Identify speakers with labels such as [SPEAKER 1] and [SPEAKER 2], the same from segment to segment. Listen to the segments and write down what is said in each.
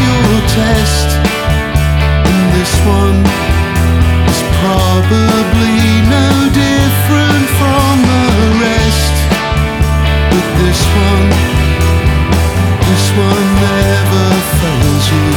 [SPEAKER 1] your test, and this one is probably no different from the rest. But this one never fails you.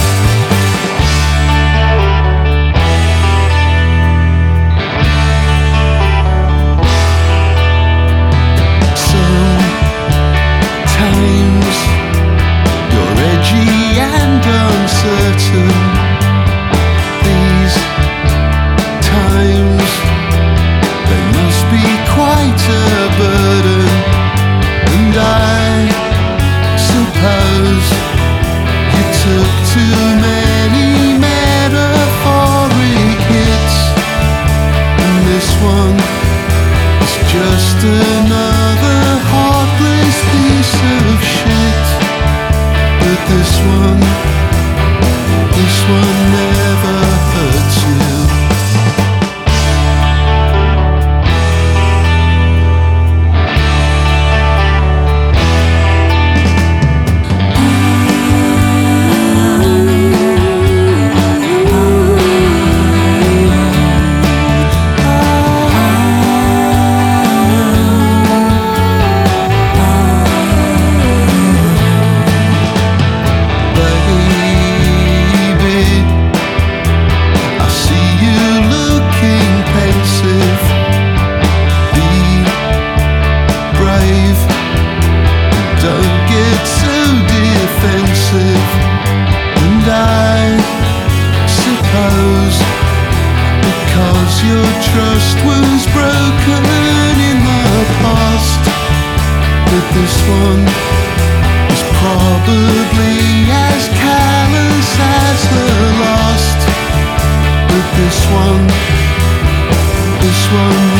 [SPEAKER 1] Sometimes you're edgy and uncertain. These times, they must be quite a burden. And I suppose you took too many metaphoric hits, and this one is just another heartless piece of shit. But this one never hurts you. Don't get so defensive. And I suppose because your trust was broken in the past, but this one is probably as callous as the last. But this one